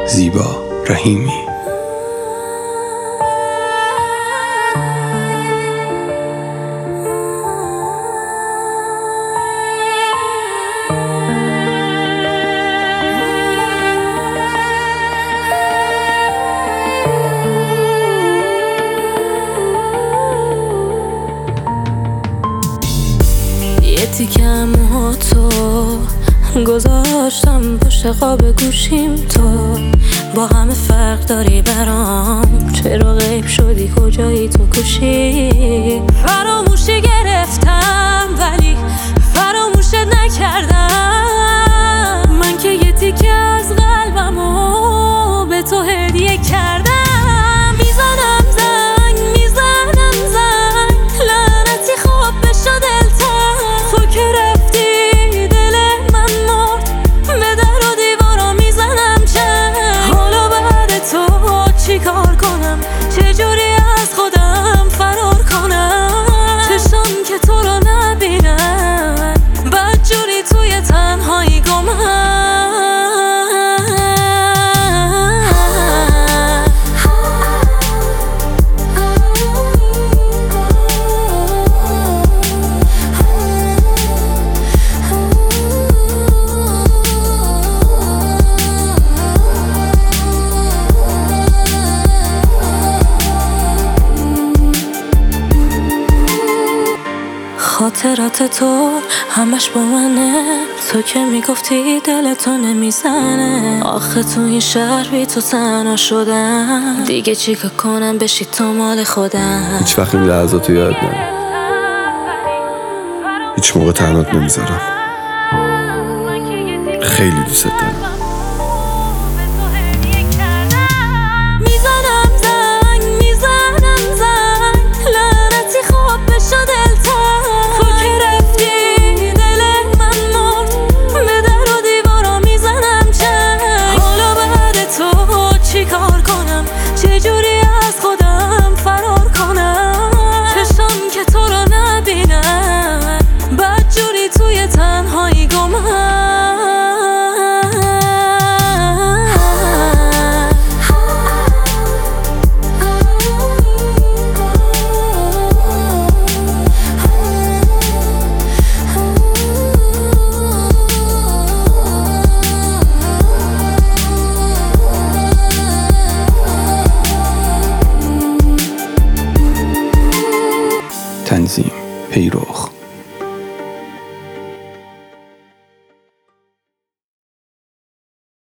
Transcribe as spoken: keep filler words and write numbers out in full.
زیبا رحیمی. یه تیکه موهاتو گذاشتم پشت قاب گوشیم، تو با همه فرق داری برام، چرا غیب شدی کجایی تو گوشی؟ فراموشی گرفتم ولی فراموشت نکردم، من که یه تیکه از قلبمو به تو هدیه کردم. میزنم زنگ میزنم زنگ لعنتی خواب بشو دلتنگ، تو که رفتی دل من مرد به در و دیوارا میزنم چنگ. حالا بعد تو چی کار کنم، چجوری از خودم فرار کنم؟ چشم که تو رو نبینن بدجوری توی تنهایی گمم. خاطرات تو همش با منه، تو که میگفتی دلتو نمیزنه. آخه تو این شهر بی تو تنها شدم، دیگه چیکار کنم بشی تو مال خودم. هیچ وقت این لحظاتو یاد نرم، هیچ موقع تنهات نمیذارم، خیلی دوست دارم. چجوری از خودم فرار کنم؟ چشم که تو رو نبینن بدجوری توی تنهایی گمم. تنظیم پیروخ.